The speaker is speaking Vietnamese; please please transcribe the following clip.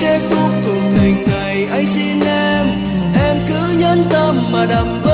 kết thúc cuộc tình này, anh xin em cứ nhẫn tâm mà đắm